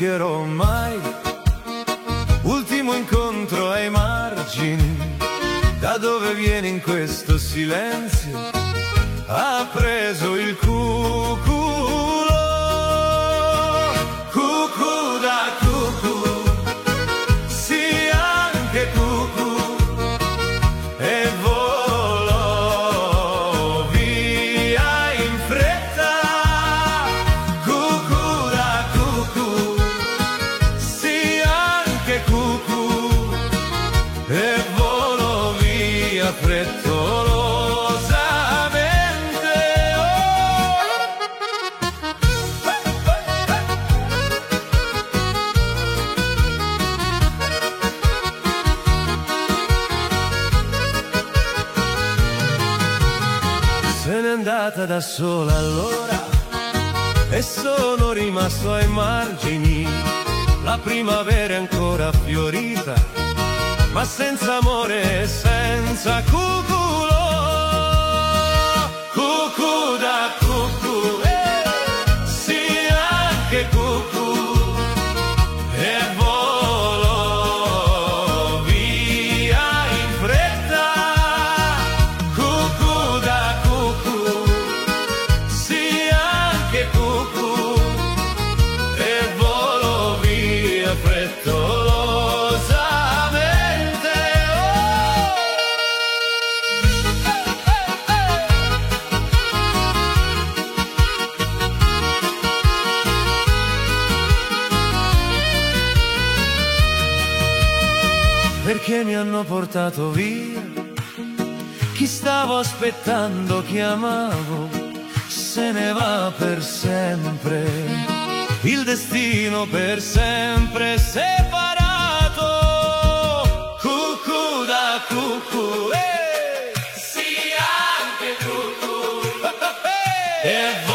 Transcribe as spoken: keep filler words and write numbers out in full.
dimenticherò mai. Ultimo incontro ai margini, da dove vieni in questo silenzio? Ha preso il cuculo, cucù da cucù, sì anche cucù, e volò via in fretta, cucù da cucù, sì anche cucù, e volò via frettolosamente. Oh! Se n'è andata da sola allora e sono rimasto ai margini. La primavera è ancora fiorita, ma senza amore e senza cuculo, cucù da cucù, eh, sì anche cucù, e volò via in fretta, cucù da cucù, sì anche cucù, e volò via frettolosamente. Perché mi hanno portato via chi stavo aspettando, chiamavo, se ne va per sempre, il destino per sempre separato, cucù da cucù, eh, sì anche cucù, e